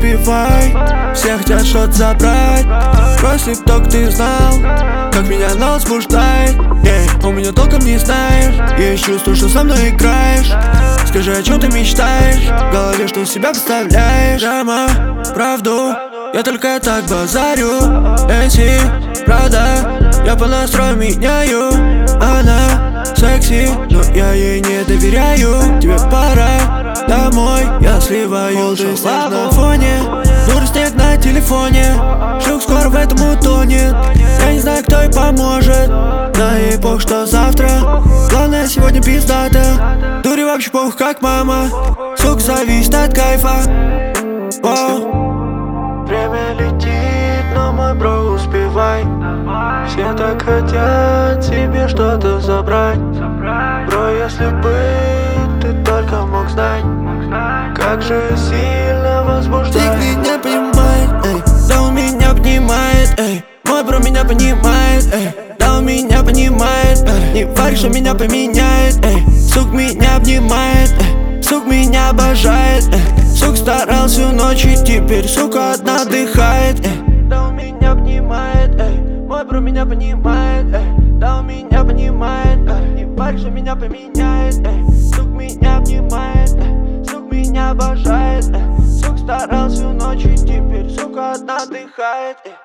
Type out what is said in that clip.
успевай. Все хотят что-то забрать. Если б только ты знал, как меня она возбуждает. У меня толком не знаешь. Есть чувство, что со мной играешь. Скажи, о чем ты мечтаешь? В голове что себя представляешь? Драма, правду, я только так базарю. Эти, правда, я по настрою меняю. Она секси, но я ей не доверяю. Тебе пора домой, я сливаю снег на фоне. Дура снег на телефоне. Шлюх скоро в этом утонет. Я не знаю, кто ей поможет. Да ей пох, что завтра. Главное сегодня пиздата. Дури вообще пох, как мама. Сука зависит от кайфа. Воу. Время летит, но мой бро успевай. Все так хотят себе что-то забрать. Бро, если бы ты только мог знать, как же сильно возбуждает. Ты меня понимает, эй, да он меня обнимает, эй. Мой бро меня понимает, эй, да он меня понимает, эй. Не варь, что меня поменяет, эй. Сук меня обнимает, эй. Сук меня обожает, эй. Сук старался всю ночь и теперь, сука, одна отдыхает, эй. Да он меня обнимает, эй. Мой бро меня понимает, эй. Да он меня понимает, эй. Не варь, что меня поменяет, эй. Сук меня обнимает, эй. Сук меня обожает, эй. Сук старался всю ночь и теперь, сука, одна отдыхает, эй.